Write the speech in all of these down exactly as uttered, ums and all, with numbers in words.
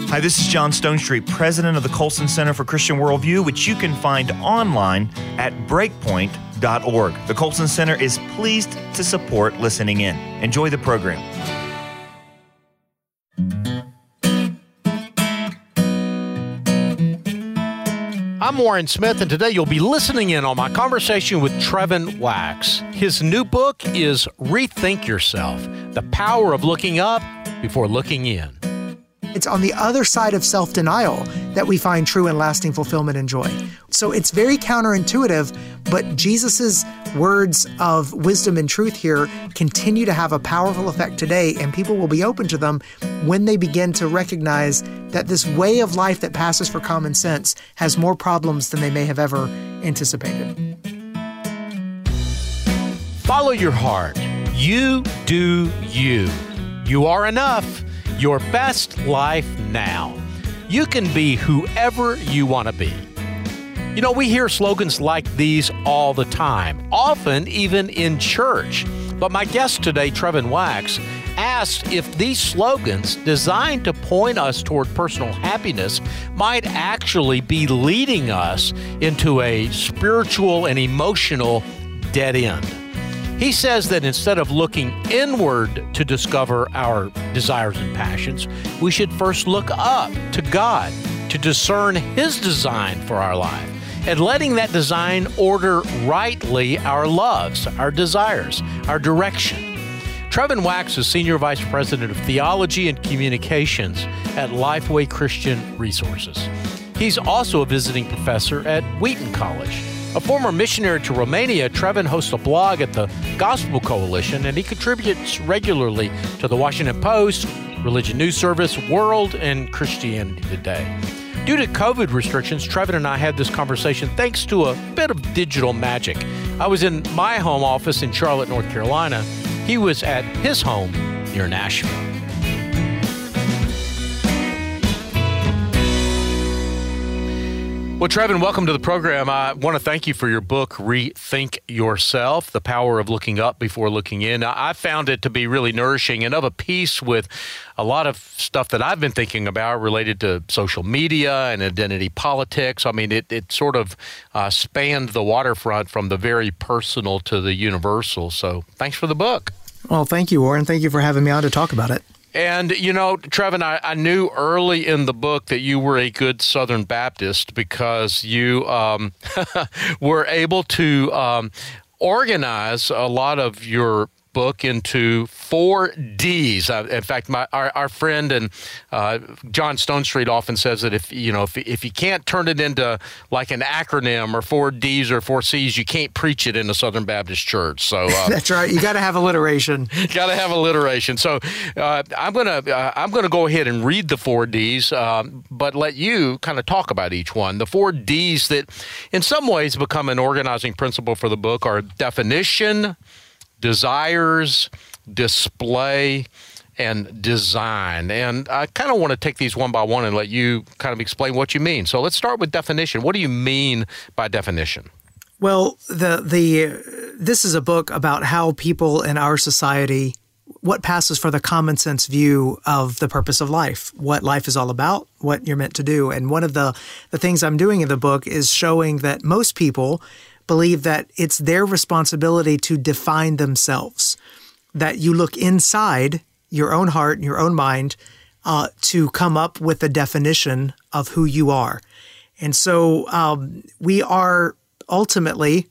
Hi, this is John Stonestreet, president of the Colson Center for Christian Worldview, which you can find online at breakpoint dot org. The Colson Center is pleased to support listening in. Enjoy the program. I'm Warren Smith, and today you'll be listening in on my conversation with Trevin Wax. His new book is Rethink Yourself, The Power of Looking Up Before Looking In. It's on the other side of self-denial that we find true and lasting fulfillment and joy. So it's very counterintuitive, but Jesus's words of wisdom and truth here continue to have a powerful effect today, and people will be open to them when they begin to recognize that this way of life that passes for common sense has more problems than they may have ever anticipated. Follow your heart. You do you. You are enough. Your best life now. You can be whoever you want to be. You know, we hear slogans like these all the time, often even in church. But my guest today, Trevin Wax, asked if these slogans designed to point us toward personal happiness might actually be leading us into a spiritual and emotional dead end. He says that instead of looking inward to discover our desires and passions, we should first look up to God to discern His design for our life, and letting that design order rightly our loves, our desires, our direction. Trevin Wax is Senior Vice President of Theology and Communications at Lifeway Christian Resources. He's also a visiting professor at Wheaton College. A former missionary to Romania, Trevin hosts a blog at the Gospel Coalition, and he contributes regularly to the Washington Post, Religion News Service, World, and Christianity Today. Due to COVID restrictions, Trevin and I had this conversation thanks to a bit of digital magic. I was in my home office in Charlotte, North Carolina. He was at his home near Nashville. Well, Trevin, welcome to the program. I want to thank you for your book, Rethink Yourself, The Power of Looking Up Before Looking In. I found it to be really nourishing and of a piece with a lot of stuff that I've been thinking about related to social media and identity politics. I mean, it, it sort of uh, spanned the waterfront from the very personal to the universal. So thanks for the book. Well, thank you, Warren. Thank you for having me on to talk about it. And, you know, Trevin, I, I knew early in the book that you were a good Southern Baptist because you um, were able to um, organize a lot of your book into four D's. Uh, in fact, my our, our friend and uh, John Stonestreet often says that if you know if if you can't turn it into like an acronym or four D's or four C's, you can't preach it in a Southern Baptist church. So uh, that's right. You got to have alliteration. Got to have alliteration. So uh, I'm gonna uh, I'm gonna go ahead and read the four D's, uh, but let you kind of talk about each one. The four D's that, in some ways, become an organizing principle for the book are definition, desires, display, and design. And I kind of want to take these one by one and let you kind of explain what you mean. So let's start with definition. What do you mean by definition? Well, the the this is a book about how people in our society, what passes for the common sense view of the purpose of life, what life is all about, what you're meant to do. And one of the, the things I'm doing in the book is showing that most people believe that it's their responsibility to define themselves, that you look inside your own heart and your own mind uh, to come up with a definition of who you are. And so um, we are ultimately,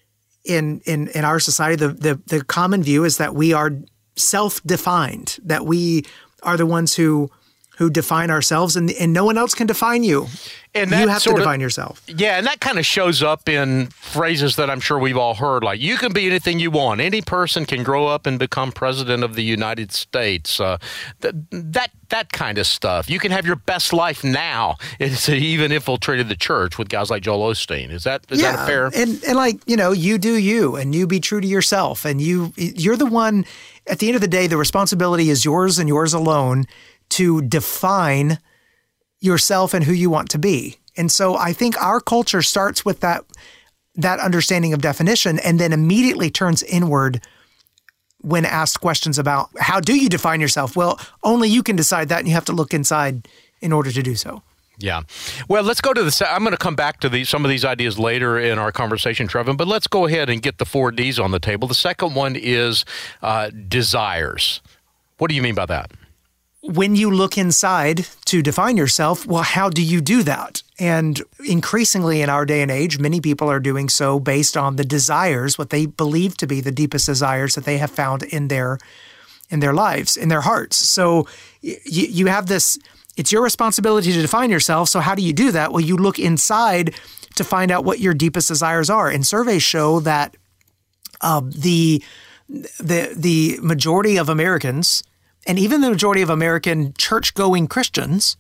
in, in, in our society, the, the, the common view is that we are self-defined, that we are the ones who who define ourselves, and, and no one else can define you. And you have to define of, yourself. Yeah, and that kind of shows up in phrases that I'm sure we've all heard, like, you can be anything you want. Any person can grow up and become president of the United States. Uh, th- that that kind of stuff. You can have your best life now. It's even infiltrated the church with guys like Joel Osteen. Is that is yeah, that fair? And, and like, you know, you do you, and you be true to yourself. And you you're the one, at the end of the day, the responsibility is yours and yours alone to define yourself and who you want to be. And so I think our culture starts with that that understanding of definition and then immediately turns inward when asked questions about how do you define yourself? Well, only you can decide that, and you have to look inside in order to do so. Yeah. Well, let's go to the, I'm going to come back to the, some of these ideas later in our conversation, Trevin, but let's go ahead and get the four Ds on the table. The second one is uh, desires. What do you mean by that? When you look inside to define yourself, well, how do you do that? And increasingly in our day and age, many people are doing so based on the desires, what they believe to be the deepest desires that they have found in their in their lives, in their hearts. So y- you have this, it's your responsibility to define yourself. So how do you do that? Well, you look inside to find out what your deepest desires are. And surveys show that uh, the the the majority of Americans, and even the majority of American church-going Christians,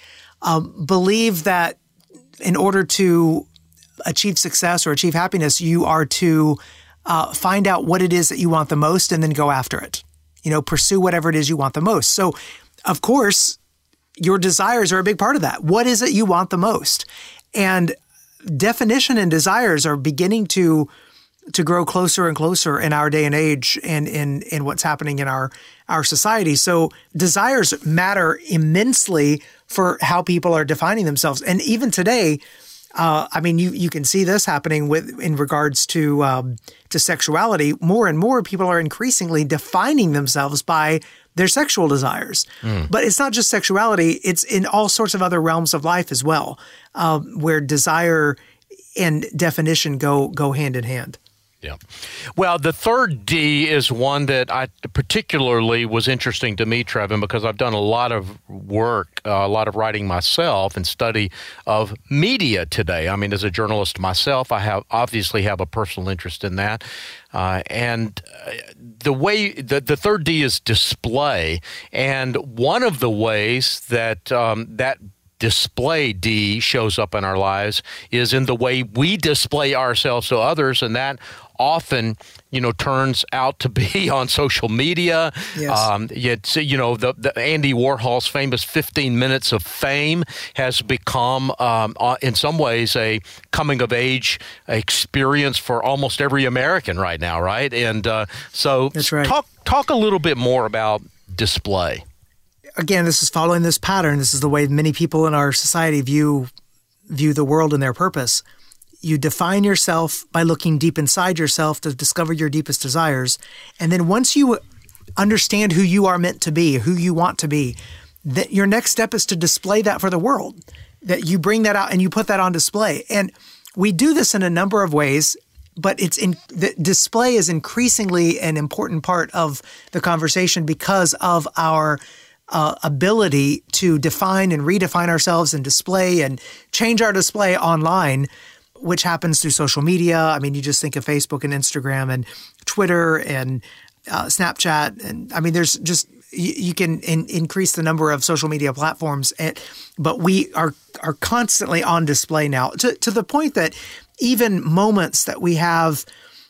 um, believe that in order to achieve success or achieve happiness, you are to uh, find out what it is that you want the most and then go after it. You know, pursue whatever it is you want the most. So, of course, your desires are a big part of that. What is it you want the most? And definition and desires are beginning to to grow closer and closer in our day and age and in, in what's happening in our, our society. So desires matter immensely for how people are defining themselves. And even today, uh, I mean, you, you can see this happening with in regards to um, to sexuality. More and more people are increasingly defining themselves by their sexual desires. Mm. But it's not just sexuality. It's in all sorts of other realms of life as well, um, where desire and definition go go hand in hand. Yeah. Well, the third D is one that I particularly was interesting to me, Trevin, because I've done a lot of work, uh, a lot of writing myself and study of media today. I mean, as a journalist myself, I have obviously have a personal interest in that. Uh, and the way the, the third D is display. And one of the ways that um, that display D shows up in our lives is in the way we display ourselves to others, and that often, you know, turns out to be on social media. Yes. Um, it's, you know, the, the Andy Warhol's famous fifteen minutes of fame has become, um, uh, in some ways, a coming-of-age experience for almost every American right now, right? And uh, so That's right. talk talk a little bit more about display. Again, this is following this pattern. This is the way many people in our society view view the world and their purpose. You define yourself by looking deep inside yourself to discover your deepest desires. And then once you understand who you are meant to be, who you want to be, that your next step is to display that for the world, that you bring that out and you put that on display. And we do this in a number of ways, but it's in the display is increasingly an important part of the conversation because of our Uh, ability to define and redefine ourselves and display and change our display online, which happens through social media. I mean, you just think of Facebook and Instagram and Twitter and uh, Snapchat. And I mean, there's just, you, you can in, increase the number of social media platforms, and, but we are are constantly on display now to, to the point that even moments that we have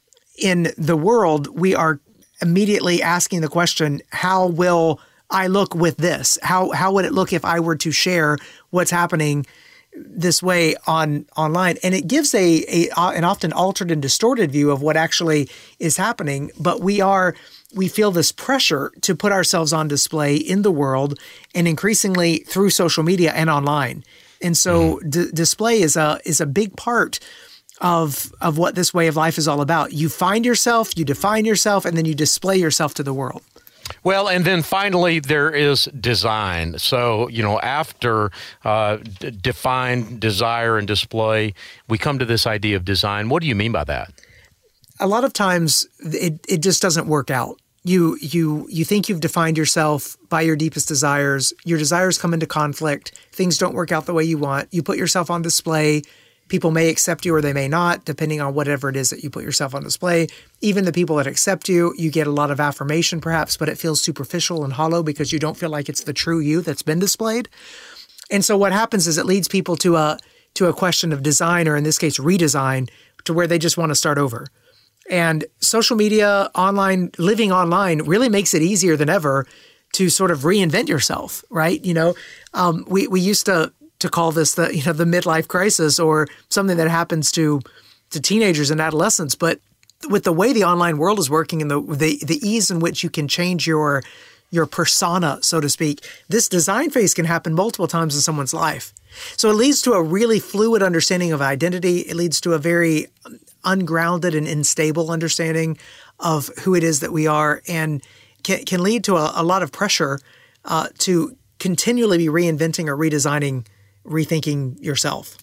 in the world, we are immediately asking the question, how will I look with this? How how would it look if I were to share what's happening this way on online? And it gives a, a an often altered and distorted view of what actually is happening. But we are we feel this pressure to put ourselves on display in the world, and increasingly through social media and online. And so mm. d- display is a is a big part of of what this way of life is all about. You find yourself, you define yourself, and then you display yourself to the world. Well, and then finally, there is design. So, you know, after uh, d- define, desire, and display, we come to this idea of design. What do you mean by that? A lot of times, it, it just doesn't work out. You you you think you've defined yourself by your deepest desires. Your desires come into conflict. Things don't work out the way you want. You put yourself on display. People may accept you or they may not, depending on whatever it is that you put yourself on display. Even the people that accept you, you get a lot of affirmation perhaps, but it feels superficial and hollow because you don't feel like it's the true you that's been displayed. And so what happens is it leads people to a to a question of design, or in this case, redesign, to where they just want to start over. And social media, online, living online really makes it easier than ever to sort of reinvent yourself, right? You know, um, we, we used to to call this the, you know, the midlife crisis, or something that happens to to teenagers and adolescents. But with the way the online world is working and the the, the ease in which you can change your your persona, so to speak. This design phase can happen multiple times in someone's life. So it leads to a really fluid understanding of identity. It leads to a very ungrounded and unstable understanding of who it is that we are, and can, can lead to a, a lot of pressure uh, to continually be reinventing or redesigning, rethinking yourself.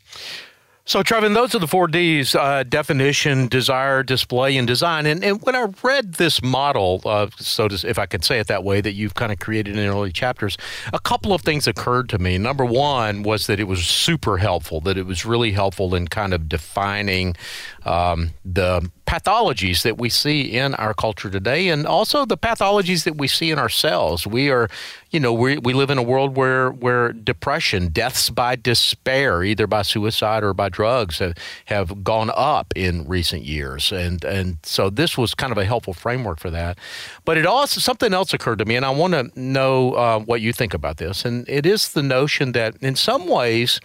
So, Trevin, those are the four Ds, uh, definition, desire, display, and design. And, and when I read this model, uh, so to, if I could say it that way, that you've kind of created in early chapters, a couple of things occurred to me. Number one was that it was super helpful, that it was really helpful in kind of defining um, the pathologies that we see in our culture today, and also the pathologies that we see in ourselves. We are, you know, we we live in a world where where depression, deaths by despair, either by suicide or by drugs, have, have gone up in recent years, and and so this was kind of a helpful framework for that. But it also something else occurred to me, and I want to know uh, what you think about this. And it is the notion that in some ways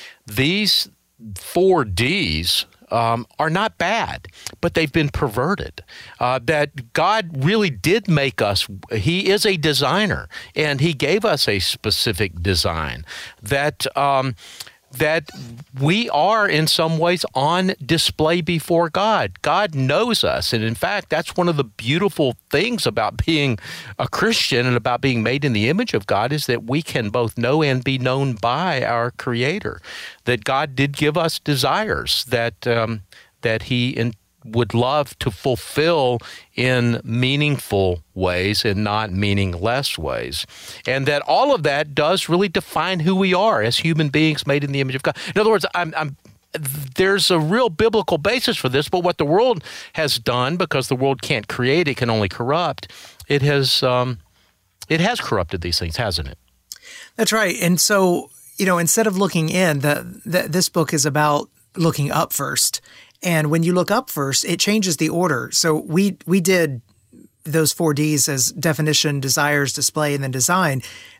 these four Ds Um, are not bad, but they've been perverted. Uh, that God really did make us. He is a designer, and He gave us a specific design that um, that we are in some ways on display before God. God knows us, and in fact, that's one of the beautiful things about being a Christian and about being made in the image of God, is that we can both know and be known by our Creator. That God did give us desires that um, that He in, would love to fulfill in meaningful ways and not meaningless ways. And that all of that does really define who we are as human beings made in the image of God. In other words, I'm, I'm there's a real biblical basis for this, but what the world has done, because the world can't create, it can only corrupt, it has um, it has corrupted these things, hasn't it? That's right. And so, you know, instead of looking in, the, the this book is about looking up first. And when you look up first, it changes the order. So we we did those four Ds as definition, desires, display, and then design.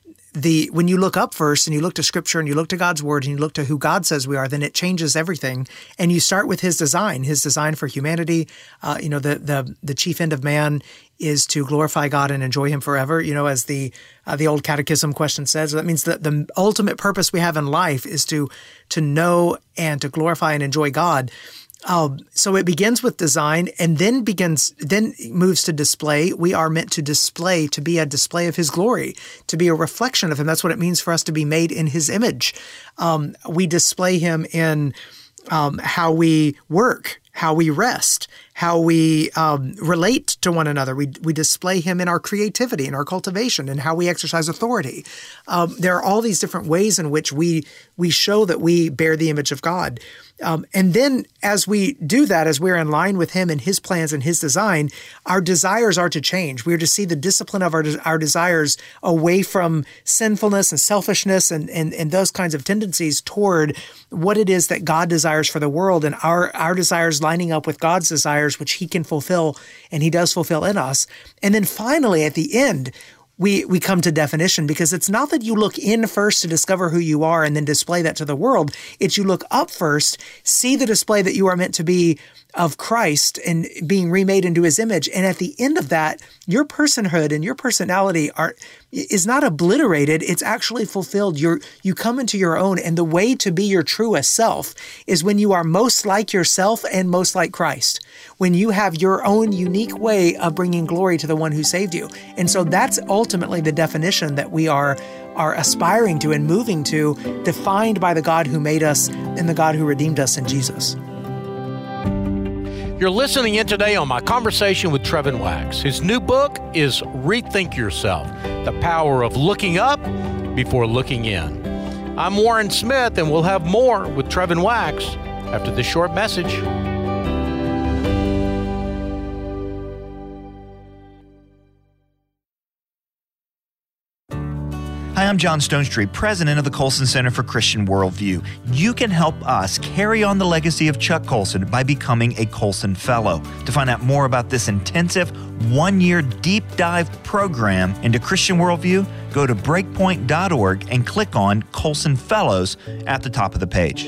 The when you look up first and you look to Scripture and you look to God's Word and you look to who God says we are, then it changes everything. And you start with His design, His design for humanity. Uh, you know, the the the chief end of man is to glorify God and enjoy Him forever. You know, as the uh, the old catechism question says, that means that the ultimate purpose we have in life is to to know and to glorify and enjoy God. Um, so it begins with design and then begins, then moves to display. We are meant to display, to be a display of His glory, to be a reflection of Him. That's what it means for us to be made in His image. Um, we display Him in um, how we work, how we rest, how we um, relate to one another. We we display Him in our creativity, in our cultivation, and how we exercise authority. Um, there are all these different ways in which we we show that we bear the image of God. Um, and then as we do that, as we're in line with Him and His plans and His design, our desires are to change. We are to see the discipline of our, our desires away from sinfulness and selfishness and, and, and those kinds of tendencies toward what it is that God desires for the world, and our, our desires lining up with God's desires, which He can fulfill and He does fulfill in us. And then finally, at the end, we we come to definition, because it's not that you look in first to discover who you are and then display that to the world. It's you look up first, see the display that you are meant to be of Christ and being remade into His image. And at the end of that, your personhood and your personality are is not obliterated. It's actually fulfilled. You're, you come into your own. And the way to be your truest self is when you are most like yourself and most like Christ, when you have your own unique way of bringing glory to the one who saved you. And so that's ultimately the definition that we are are aspiring to and moving to, defined by the God who made us and the God who redeemed us in Jesus. You're listening in today on my conversation with Trevin Wax. His new book is Rethink Yourself, The Power of Looking Up Before Looking In. I'm Warren Smith, and we'll have more with Trevin Wax after this short message. Hi, I'm John Stonestreet, president of the Colson Center for Christian Worldview. You can help us carry on the legacy of Chuck Colson by becoming a Colson Fellow. To find out more about this intensive one-year deep dive program into Christian Worldview, go to breakpoint dot org and click on Colson Fellows at the top of the page.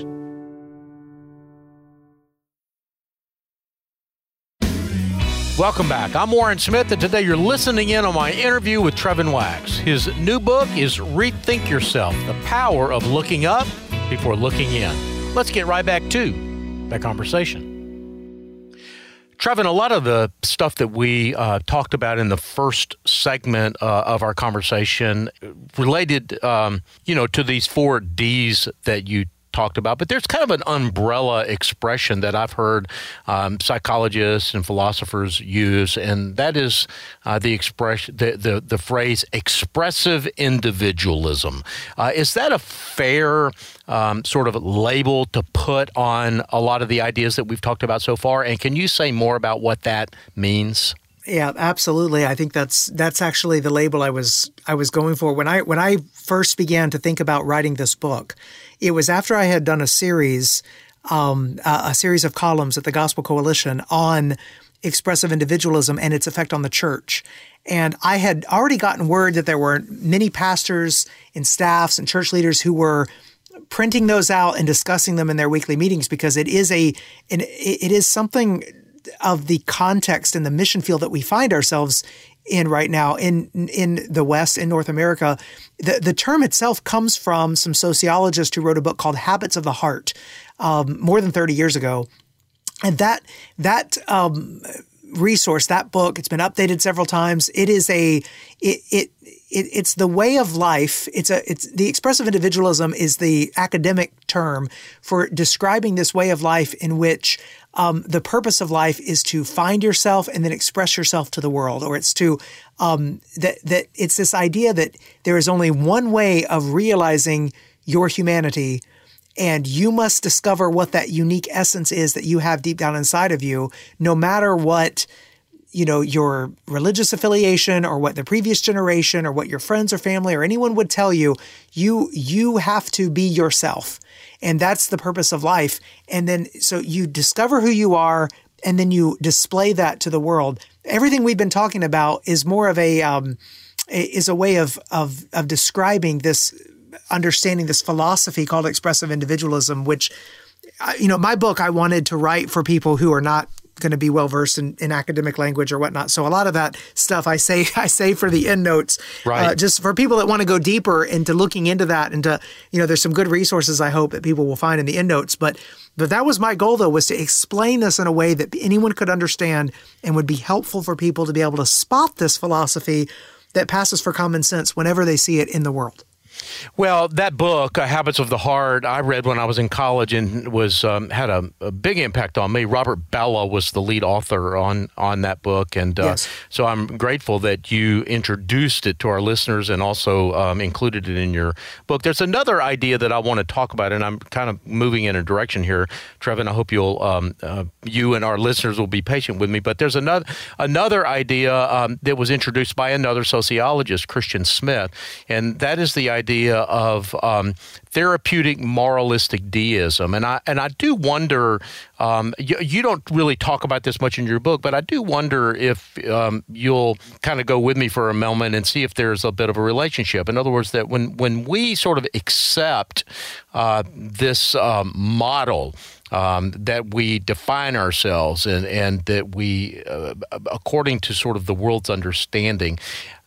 Welcome back. I'm Warren Smith, and today you're listening in on my interview with Trevin Wax. His new book is Rethink Yourself, The Power of Looking Up Before Looking In. Let's get right back to that conversation. Trevin, a lot of the stuff that we uh, talked about in the first segment uh, of our conversation related, um, you know, to these four Ds that you talked about, but there's kind of an umbrella expression that I've heard um, psychologists and philosophers use, and that is uh, the expression, the, the the phrase expressive individualism. Uh, is that a fair um, sort of label to put on a lot of the ideas that we've talked about so far? And can you say more about what that means? Yeah, absolutely. I think that's that's actually the label I was I was going for when I when I first began to think about writing this book. It was after I had done a series, um, a, a series of columns at the Gospel Coalition on expressive individualism and its effect on the church. And I had already gotten word that there were many pastors and staffs and church leaders who were printing those out and discussing them in their weekly meetings, because it is a an, it is something of the context and the mission field that we find ourselves in right now in in the West, in North America. The the term itself comes from some sociologists who wrote a book called Habits of the Heart um, more than thirty years ago. And that that um, resource, that book, it's been updated several times. It is a it it. It, it's the way of life. It's a. It's the expressive individualism is the academic term for describing this way of life in which um, the purpose of life is to find yourself and then express yourself to the world, or it's to um, that that it's this idea that there is only one way of realizing your humanity, and you must discover what that unique essence is that you have deep down inside of you, no matter what, you know, your religious affiliation or what the previous generation or what your friends or family or anyone would tell you. You you have to be yourself. And that's the purpose of life. And then so you discover who you are, and then you display that to the world. Everything we've been talking about is more of a um, is a way of of of describing this understanding, this philosophy called expressive individualism, which, you know, my book I wanted to write for people who are not going to be well versed in, in academic language or whatnot. So a lot of that stuff I say I say for the endnotes, right. uh, just for people that want to go deeper into looking into that. And to, you know, there's some good resources I hope that people will find in the endnotes. But but that was my goal, though, was to explain this in a way that anyone could understand and would be helpful for people to be able to spot this philosophy that passes for common sense whenever they see it in the world. Well, that book, uh, Habits of the Heart, I read when I was in college and was um, had a, a big impact on me. Robert Bellah was the lead author on, on that book, and uh, yes. so I'm grateful that you introduced it to our listeners and also um, included it in your book. There's another idea that I want to talk about, and I'm kind of moving in a direction here, Trevin. I hope you'll um, uh, you and our listeners will be patient with me. But there's another another idea um, that was introduced by another sociologist, Christian Smith, and that is the idea. idea of um, therapeutic moralistic deism. And I and I do wonder, um, you, you don't really talk about this much in your book, but I do wonder if um, you'll kind of go with me for a moment and see if there's a bit of a relationship. In other words, that when, when we sort of accept uh, this um, model Um, that we define ourselves and, and that we, uh, according to sort of the world's understanding,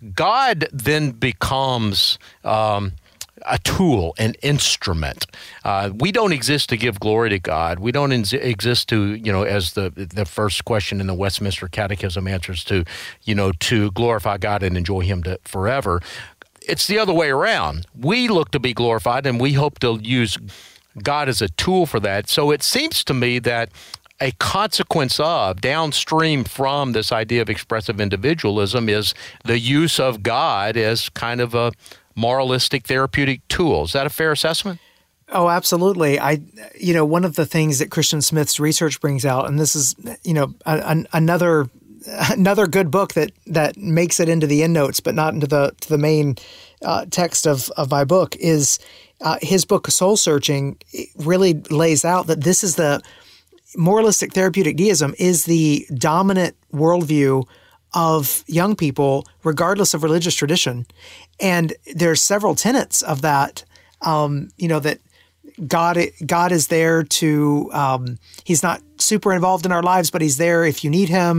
God then becomes um, a tool, an instrument. Uh, we don't exist to give glory to God. We don't in- exist to, you know, as the the first question in the Westminster Catechism answers to, you know, to glorify God and enjoy Him to forever. It's the other way around. We look to be glorified, and we hope to use God is a tool for that. So it seems to me that a consequence of, downstream from this idea of expressive individualism, is the use of God as kind of a moralistic therapeutic tool. Is that a fair assessment? Oh, absolutely. I, you know, one of the things that Christian Smith's research brings out, and this is, you know, a, a, another another good book that that makes it into the endnotes, but not into the to the main uh, text of of my book, is uh, his book Soul Searching. Really lays out that this is the moralistic therapeutic deism is the dominant worldview of young people, regardless of religious tradition, and there's several tenets of that. Um, you know that. God, God is there to, um, he's not super involved in our lives, but he's there if you need him.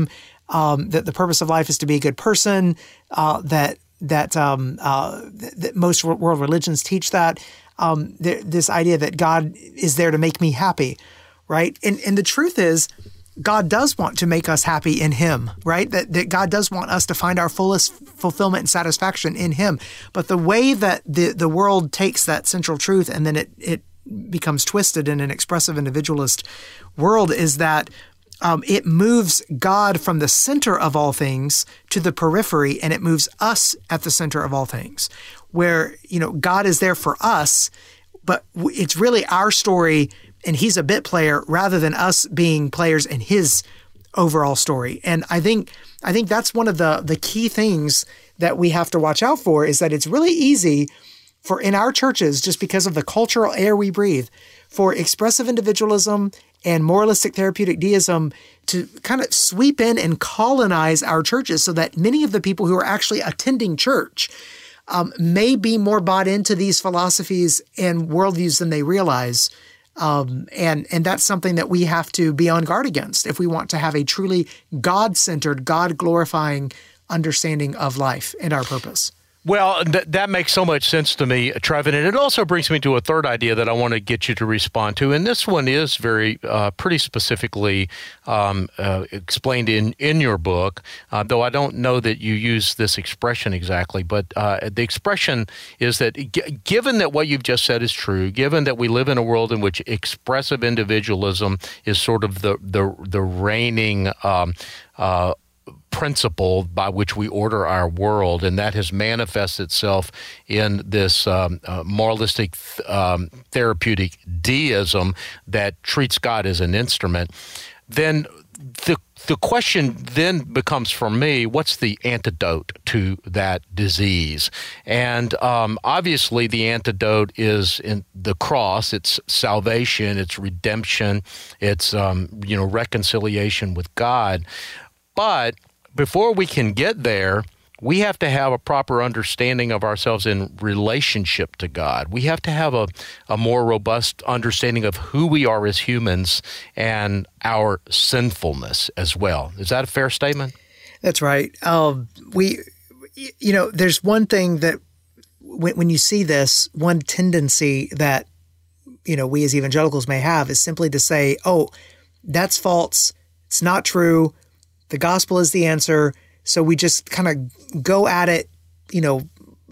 um, that the purpose of life is to be a good person, uh, that that, um, uh, that most world religions teach that, um, th- this idea that God is there to make me happy, right? And and the truth is, God does want to make us happy in Him, right? That, that God does want us to find our fullest fulfillment and satisfaction in Him. But the way that the, the world takes that central truth and then it, it becomes twisted in an expressive individualist world is that um, it moves God from the center of all things to the periphery, and it moves us at the center of all things, where, you know, God is there for us, but it's really our story and He's a bit player rather than us being players in His overall story. And I think I think that's one of the, the key things that we have to watch out for, is that it's really easy for in our churches, just because of the cultural air we breathe, for expressive individualism and moralistic therapeutic deism to kind of sweep in and colonize our churches, so that many of the people who are actually attending church um, may be more bought into these philosophies and worldviews than they realize. Um, and, and that's something that we have to be on guard against if we want to have a truly God-centered, God-glorifying understanding of life and our purpose. Well, th- that makes so much sense to me, Trevin, and it also brings me to a third idea that I want to get you to respond to, and this one is very, uh, pretty specifically um, uh, explained in, in your book, uh, though I don't know that you use this expression exactly, but uh, the expression is that g- given that what you've just said is true, given that we live in a world in which expressive individualism is sort of the, the, the reigning um, uh principle by which we order our world, and that has manifested itself in this um, uh, moralistic th- um, therapeutic deism that treats God as an instrument, then the the question then becomes for me, what's the antidote to that disease? And um, obviously the antidote is in the cross. It's salvation, it's redemption, it's um, you know reconciliation with God. But before we can get there, we have to have a proper understanding of ourselves in relationship to God. We have to have a, a more robust understanding of who we are as humans and our sinfulness as well. Is that a fair statement? That's right. Um, we, you know, there's one thing that when, when you see this, one tendency that, you know, we as evangelicals may have is simply to say, oh, that's false. It's not true. The gospel is the answer. So we just kind of go at it, you know,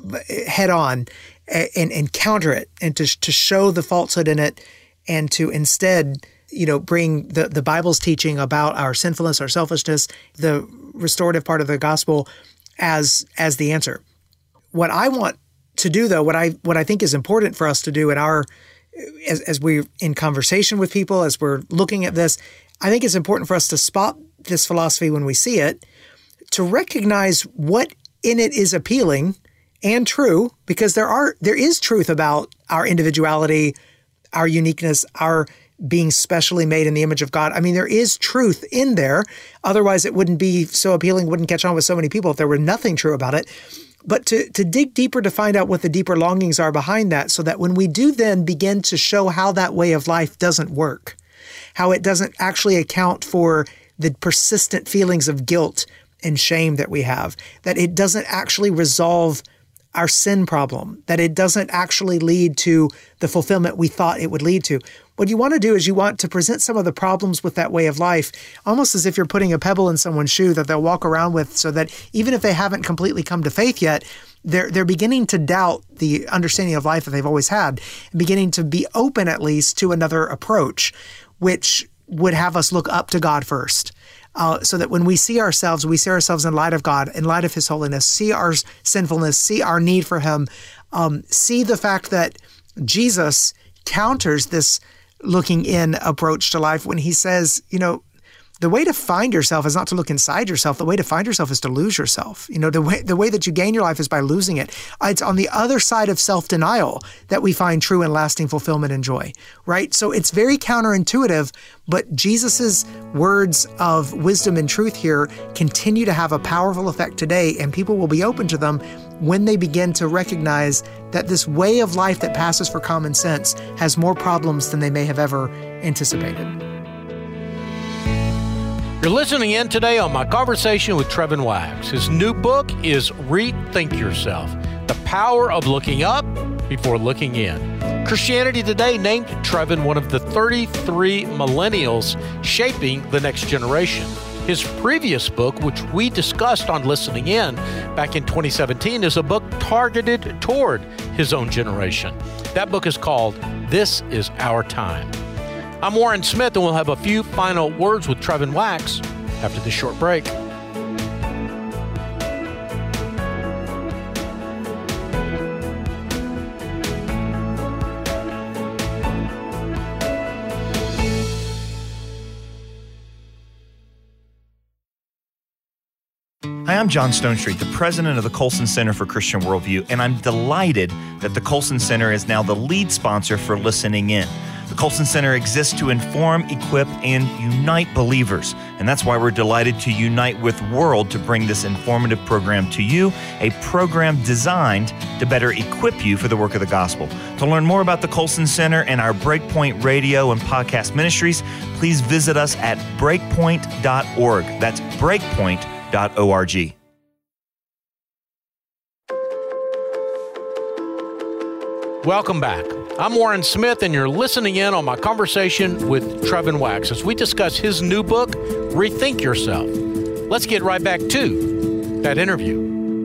head on and, and counter it, and to, to show the falsehood in it, and to instead, you know, bring the, the Bible's teaching about our sinfulness, our selfishness, the restorative part of the gospel as, as the answer. What I want to do, though, what I, what I think is important for us to do in our, as, as we're in conversation with people, as we're looking at this, I think it's important for us to spot this philosophy when we see it, to recognize what in it is appealing and true, because there are there is truth about our individuality, our uniqueness, our being specially made in the image of God. I mean, there is truth in there. Otherwise, it wouldn't be so appealing, wouldn't catch on with so many people if there were nothing true about it. But to, to dig deeper to find out what the deeper longings are behind that, so that when we do then begin to show how that way of life doesn't work, how it doesn't actually account for the persistent feelings of guilt and shame that we have, that it doesn't actually resolve our sin problem, that it doesn't actually lead to the fulfillment we thought it would lead to. What you want to do is you want to present some of the problems with that way of life, almost as if you're putting a pebble in someone's shoe that they'll walk around with, so that even if they haven't completely come to faith yet, they're they're beginning to doubt the understanding of life that they've always had, and beginning to be open at least to another approach, which would have us look up to God first. Uh, so that when we see ourselves, we see ourselves in light of God, in light of His holiness, see our sinfulness, see our need for Him, um, see the fact that Jesus counters this looking in approach to life when He says, you know, the way to find yourself is not to look inside yourself. The way to find yourself is to lose yourself. You know, the way the way that you gain your life is by losing it. It's on the other side of self-denial that we find true and lasting fulfillment and joy, right? So it's very counterintuitive, but Jesus's words of wisdom and truth here continue to have a powerful effect today, and people will be open to them when they begin to recognize that this way of life that passes for common sense has more problems than they may have ever anticipated. You're listening in today on my conversation with Trevin Wax. His new book is Rethink Yourself, The Power of Looking Up Before Looking In. Christianity Today named Trevin one of the thirty-three millennials shaping the next generation. His previous book, which we discussed on Listening In back in twenty seventeen, is a book targeted toward his own generation. That book is called This Is Our Time. I'm Warren Smith, and we'll have a few final words with Trevin Wax after this short break. Hi, I'm John Stonestreet, the president of the Colson Center for Christian Worldview, and I'm delighted that the Colson Center is now the lead sponsor for Listening In. The Colson Center exists to inform, equip, and unite believers, and that's why we're delighted to unite with World to bring this informative program to you, a program designed to better equip you for the work of the gospel. To learn more about the Colson Center and our Breakpoint radio and podcast ministries, please visit us at breakpoint dot org. That's breakpoint dot org. Welcome back. I'm Warren Smith, and you're listening in on my conversation with Trevin Wax as we discuss his new book, Rethink Yourself. Let's get right back to that interview.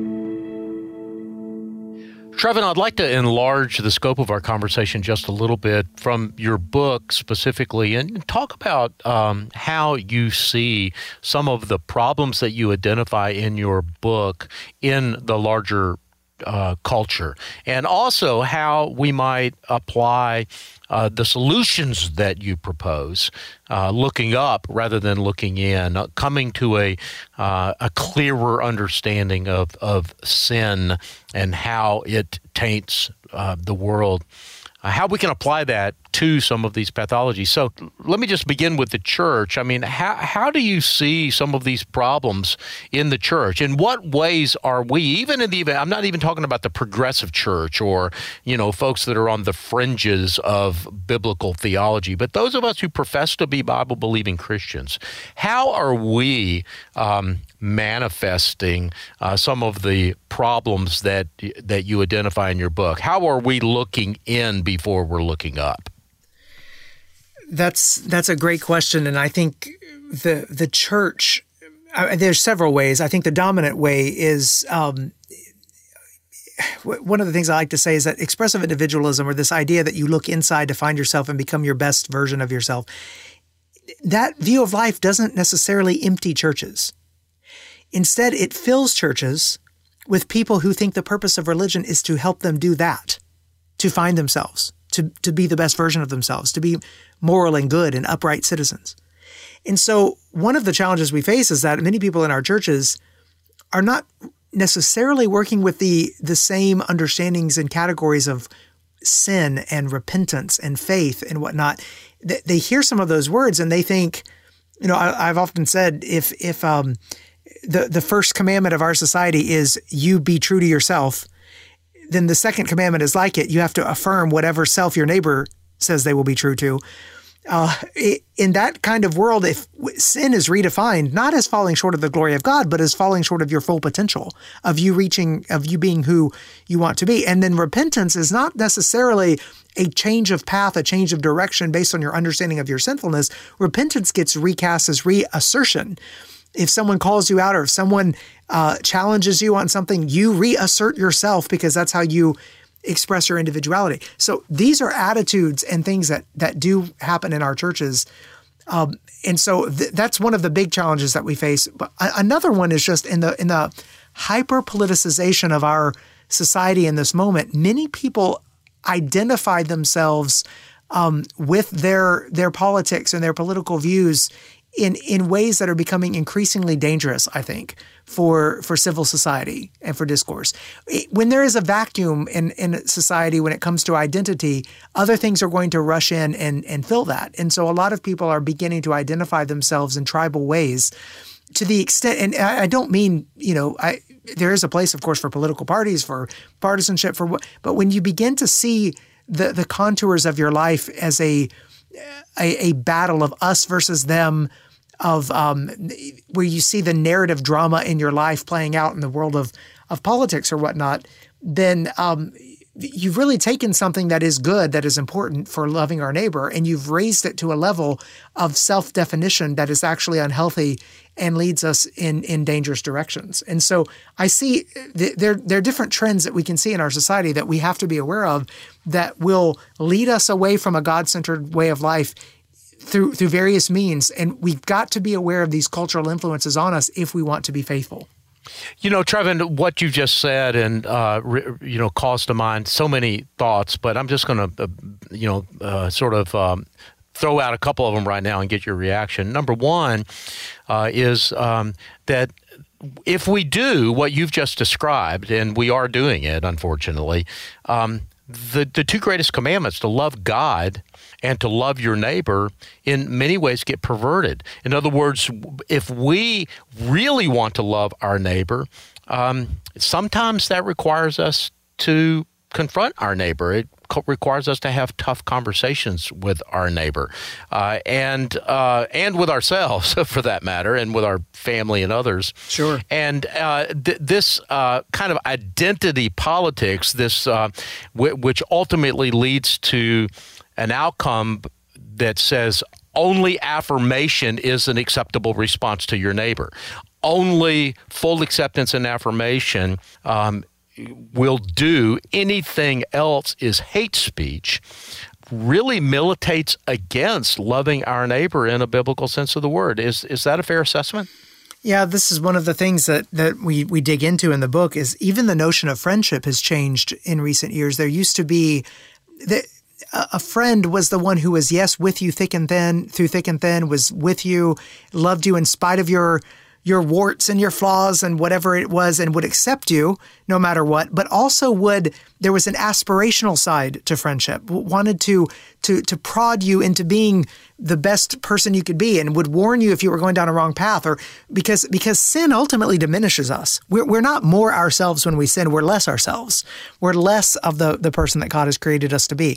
Trevin, I'd like to enlarge the scope of our conversation just a little bit from your book specifically and talk about um, how you see some of the problems that you identify in your book in the larger Uh, culture, and also how we might apply uh, the solutions that you propose, uh, looking up rather than looking in, uh, coming to a uh, a clearer understanding of, of sin and how it taints uh, the world, uh, how we can apply that to some of these pathologies. So let me just begin with the church. I mean, how how do you see some of these problems in the church? In what ways are we, even in the, I'm not even talking about the progressive church or, you know, folks that are on the fringes of biblical theology, but those of us who profess to be Bible-believing Christians, how are we um, manifesting uh, some of the problems that that you identify in your book? How are we looking in before we're looking up? That's that's a great question, and I think the the church. Uh, there's several ways. I think the dominant way is um, w- one of the things I like to say is that expressive individualism, or this idea that you look inside to find yourself and become your best version of yourself. That view of life doesn't necessarily empty churches. Instead, it fills churches with people who think the purpose of religion is to help them do that, to find themselves, to, to be the best version of themselves, to be moral and good and upright citizens. And so one of the challenges we face is that many people in our churches are not necessarily working with the, the same understandings and categories of sin and repentance and faith and whatnot. They, they hear some of those words and they think, you know, I, I've often said if if um, the, the first commandment of our society is you be true to yourself, then the second commandment is like it. You have to affirm whatever self your neighbor says they will be true to. Uh, in that kind of world, if sin is redefined, not as falling short of the glory of God, but as falling short of your full potential, of you reaching, of you being who you want to be. And then repentance is not necessarily a change of path, a change of direction based on your understanding of your sinfulness. Repentance gets recast as reassertion. If someone calls you out or if someone uh, challenges you on something, you reassert yourself because that's how you express your individuality. So these are attitudes and things that that do happen in our churches. Um, and so th- that's one of the big challenges that we face. But a- another one is just in the in the hyper-politicization of our society in this moment, many people identify themselves um, with their their politics and their political views in in ways that are becoming increasingly dangerous, I think, for for civil society and for discourse. When there is a vacuum in, in society when it comes to identity, other things are going to rush in and, and fill that. And so a lot of people are beginning to identify themselves in tribal ways to the extent, and I, I don't mean, you know, I there is a place, of course, for political parties, for partisanship, for what, but when you begin to see the the contours of your life as a a, a battle of us versus them, of um, where you see the narrative drama in your life playing out in the world of of politics or whatnot, then um, you've really taken something that is good, that is important for loving our neighbor, and you've raised it to a level of self-definition that is actually unhealthy and leads us in, in dangerous directions. And so I see th- there, there are different trends that we can see in our society that we have to be aware of that will lead us away from a God-centered way of life through through various means. And we've got to be aware of these cultural influences on us if we want to be faithful. You know, Trevin, what you just said and, uh, re, you know, calls to mind so many thoughts, but I'm just going to, uh, you know, uh, sort of um, throw out a couple of them right now and get your reaction. Number one uh, is um, that if we do what you've just described, and we are doing it, unfortunately, um, the, the two greatest commandments, to love God and to love your neighbor, in many ways get perverted. In other words, if we really want to love our neighbor, um, sometimes that requires us to confront our neighbor. It co- requires us to have tough conversations with our neighbor, uh, and uh, and with ourselves, for that matter, and with our family and others. Sure. And uh, th- this uh, kind of identity politics, this uh, w- which ultimately leads to an outcome that says only affirmation is an acceptable response to your neighbor. Only full acceptance and affirmation um, will do. Anything else is hate speech. Really militates against loving our neighbor in a biblical sense of the word. Is is that a fair assessment? Yeah, this is one of the things that, that we, we dig into in the book is even the notion of friendship has changed in recent years. There used to be the, a friend was the one who was, yes, with you thick and thin, through thick and thin, was with you, loved you in spite of your your warts and your flaws and whatever it was, and would accept you no matter what, but also would, there was an aspirational side to friendship, wanted to to to prod you into being the best person you could be, and would warn you if you were going down a wrong path, or because because sin ultimately diminishes us. We're we're not more ourselves when we sin, we're less ourselves. We're less of the, the person that God has created us to be.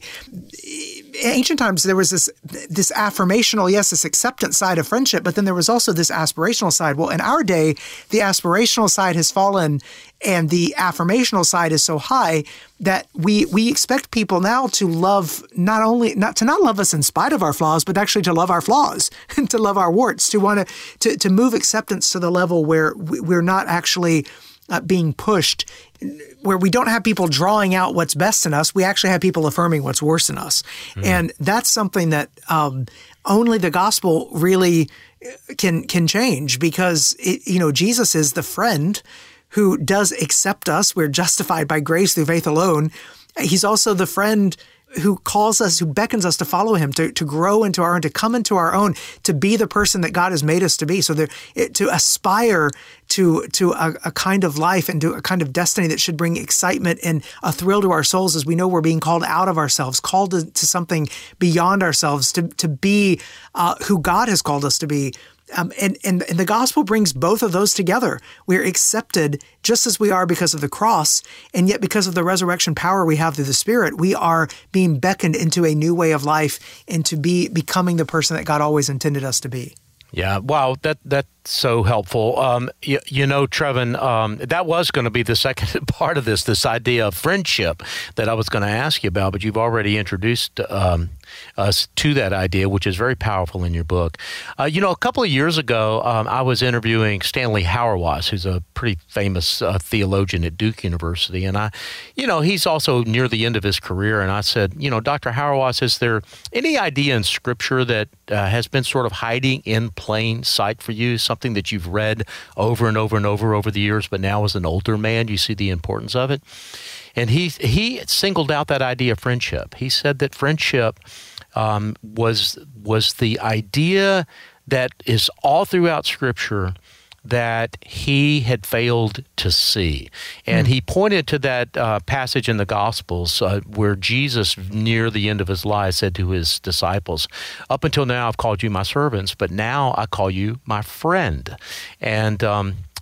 In ancient times, there was this this affirmational, yes, this acceptance side of friendship, but then there was also this aspirational side. Well, in our day, the aspirational side has fallen and the affirmational side is so high that we we expect people now to love not only not to not love us in spite of our flaws, but actually to love our flaws and to love our warts, to want to to move acceptance to the level where we're not actually uh, being pushed, where we don't have people drawing out what's best in us. We actually have people affirming what's worse in us. Mm. And that's something that um, only the gospel really can can change, because it, you know, Jesus is the friend who does accept us. We're justified by grace through faith alone. He's also the friend who calls us, who beckons us to follow him, to, to grow into our own, to come into our own, to be the person that God has made us to be. So there, it, to aspire to to a, a kind of life and to a kind of destiny that should bring excitement and a thrill to our souls, as we know we're being called out of ourselves, called to, to something beyond ourselves, to, to be uh, who God has called us to be. Um, and, and, and the gospel brings both of those together. We're accepted just as we are because of the cross, and yet because of the resurrection power we have through the Spirit, we are being beckoned into a new way of life and to be becoming the person that God always intended us to be. Yeah, wow, that that's so helpful. Um, you, you know, Trevin, um, that was going to be the second part of this, this idea of friendship that I was going to ask you about, but you've already introduced um, us to that idea, which is very powerful in your book. Uh, you know, a couple of years ago, um, I was interviewing Stanley Hauerwas, who's a pretty famous uh, theologian at Duke University, and I, you know, he's also near the end of his career, and I said, you know, Doctor Hauerwas, is there any idea in Scripture that uh, has been sort of hiding in plain sight for you, something that you've read over and over and over over the years, but now as an older man, you see the importance of it? And he he singled out that idea of friendship. He said that friendship um, was was the idea that is all throughout Scripture that he had failed to see. And mm. he pointed to that uh, passage in the Gospels uh, where Jesus, near the end of his life, said to his disciples, up until now I've called you my servants, but now I call you my friend. And um,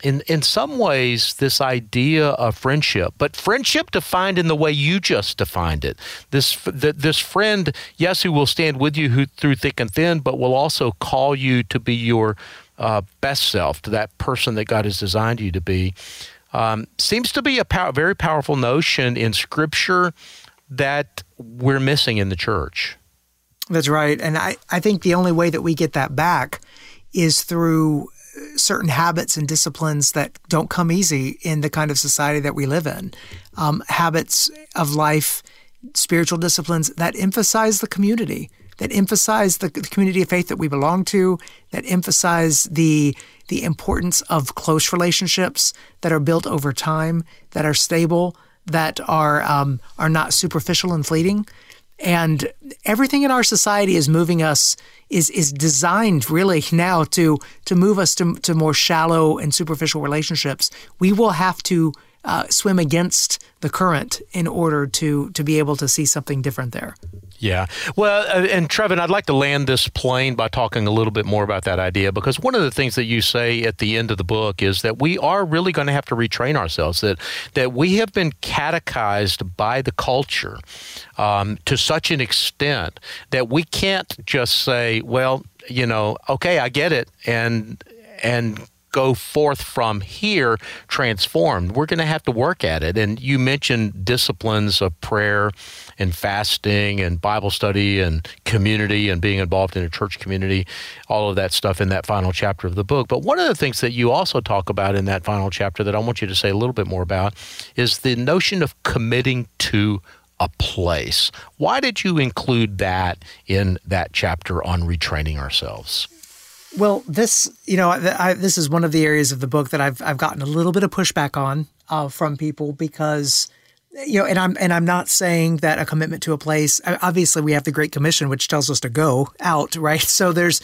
in, in some ways, this idea of friendship, but friendship defined in the way you just defined it. This th- this friend, yes, who will stand with you who, through thick and thin, but will also call you to be your uh, best self, to that person that God has designed you to be. Um, seems to be a pow- very powerful notion in Scripture that we're missing in the church. That's right. And I, I think the only way that we get that back is through certain habits and disciplines that don't come easy in the kind of society that we live in. Um, habits of life, spiritual disciplines that emphasize the community, that emphasize the, the community of faith that we belong to, that emphasize the the importance of close relationships that are built over time, that are stable, that are um, are not superficial and fleeting. And everything in our society is moving us, is is designed really now to to move us to, to more shallow and superficial relationships. We will have to uh, swim against the current in order to to be able to see something different there. Yeah. Well, uh, and Trevin, I'd like to land this plane by talking a little bit more about that idea, because one of the things that you say at the end of the book is that we are really going to have to retrain ourselves, that that we have been catechized by the culture um, to such an extent that we can't just say, well, you know, okay, I get it, and and go forth from here transformed. We're going to have to work at it. And you mentioned disciplines of prayer and fasting and Bible study and community and being involved in a church community, all of that stuff in that final chapter of the book. But one of the things that you also talk about in that final chapter that I want you to say a little bit more about is the notion of committing to a place. Why did you include that in that chapter on retraining ourselves? Well, this, you know, I, this is one of the areas of the book that I've I've gotten a little bit of pushback on uh, from people because, you know, and I'm and I'm not saying that a commitment to a place. Obviously, we have the Great Commission, which tells us to go out, right? So there's,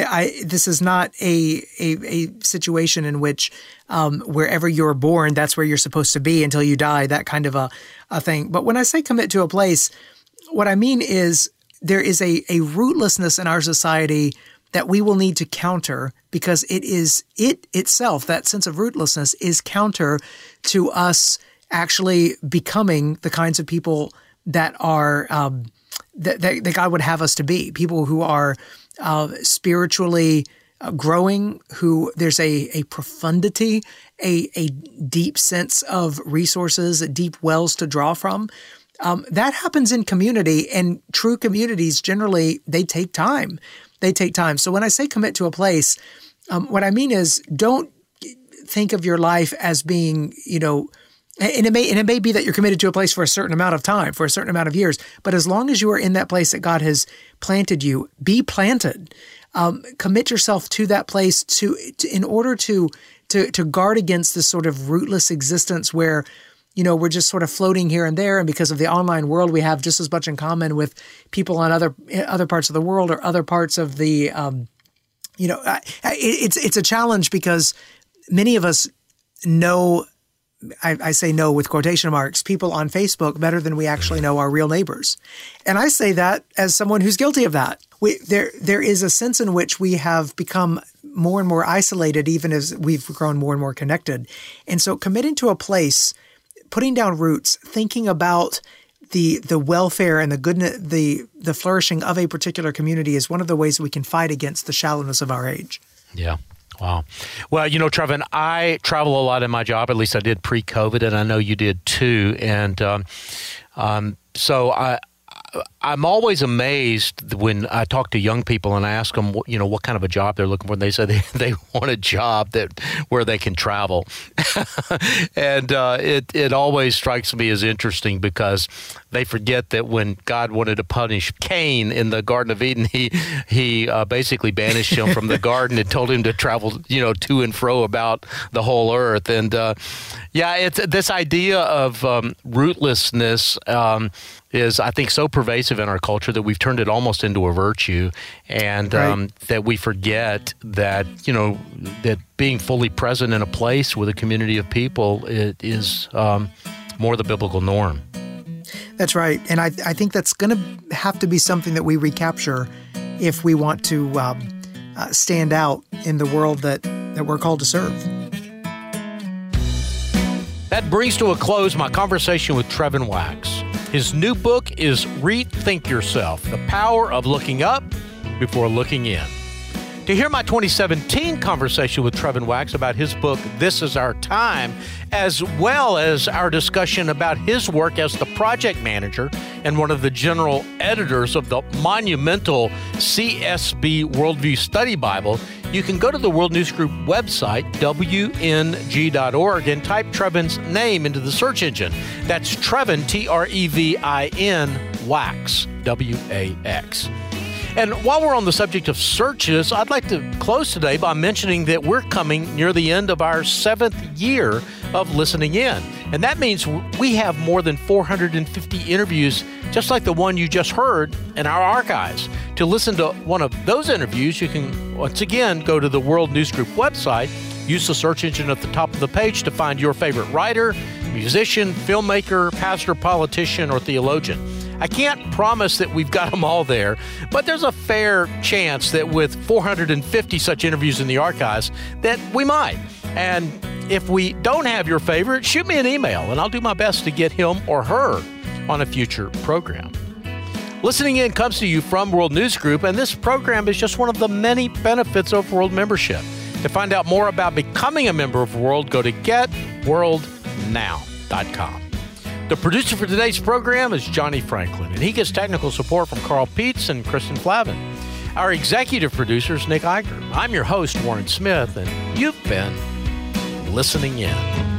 I this is not a a, a situation in which um, wherever you're born, that's where you're supposed to be until you die. That kind of a a thing. But when I say commit to a place, what I mean is there is a a rootlessness in our society that we will need to counter, because it is it itself, that sense of rootlessness, is counter to us actually becoming the kinds of people that are um, that, that, that God would have us to be. People who are uh, spiritually uh, growing, who there's a a profundity, a a deep sense of resources, deep wells to draw from. Um, that happens in community, and true communities generally they take time. They take time. So when I say commit to a place, um, what I mean is don't think of your life as being, you know, and it may and it may be that you're committed to a place for a certain amount of time, for a certain amount of years. But as long as you are in that place that God has planted you, be planted. Um, commit yourself to that place to, to in order to to to guard against this sort of rootless existence where, you know, we're just sort of floating here and there, and because of the online world, we have just as much in common with people on other other parts of the world or other parts of the, um, you know, it, it's it's a challenge because many of us know, I, I say no with quotation marks, people on Facebook better than we actually know our real neighbors, and I say that as someone who's guilty of that. We there there is a sense in which we have become more and more isolated, even as we've grown more and more connected, and so committing to a place, putting down roots, thinking about the the welfare and the goodness, the the flourishing of a particular community is one of the ways we can fight against the shallowness of our age. Yeah. Wow. Well, you know, Trevin, I travel a lot in my job. At least I did pre-COVID, and I know you did too. And um, um, so I. I'm always amazed when I talk to young people and I ask them, you know, what kind of a job they're looking for. And they say they, they want a job that where they can travel. and uh, it, it always strikes me as interesting because they forget that when God wanted to punish Cain in the Garden of Eden, he he uh, basically banished him from the garden and told him to travel, you know, to and fro about the whole earth. And uh, yeah, it's this idea of um, rootlessness um, is, I think, so pervasive in our culture that we've turned it almost into a virtue, and right. um, that we forget that, you know, that being fully present in a place with a community of people it is um, more the biblical norm. That's right. And I, I think that's going to have to be something that we recapture if we want to um, uh, stand out in the world that, that we're called to serve. That brings to a close my conversation with Trevin Wax. His new book is Rethink Yourself, The Power of Looking Up Before Looking In. To hear my twenty seventeen conversation with Trevin Wax about his book, This Is Our Time, as well as our discussion about his work as the project manager and one of the general editors of the monumental C S B Worldview Study Bible, you can go to the World News Group website, W N G dot org, and type Trevin's name into the search engine. That's Trevin, T R E V I N, Wax, W A X. And while we're on the subject of searches, I'd like to close today by mentioning that we're coming near the end of our seventh year of listening in. And that means we have more than four hundred fifty interviews, just like the one you just heard, in our archives. To listen to one of those interviews, you can, once again, go to the World News Group website, use the search engine at the top of the page to find your favorite writer, musician, filmmaker, pastor, politician, or theologian. I can't promise that we've got them all there, but there's a fair chance that with four hundred fifty such interviews in the archives that we might. And if we don't have your favorite, shoot me an email, and I'll do my best to get him or her on a future program. Listening In comes to you from World News Group, and this program is just one of the many benefits of World membership. To find out more about becoming a member of World, go to get world now dot com. The producer for today's program is Johnny Franklin, and he gets technical support from Carl Peets and Kristen Flavin. Our executive producer is Nick Eicher. I'm your host, Warren Smith, and you've been listening in.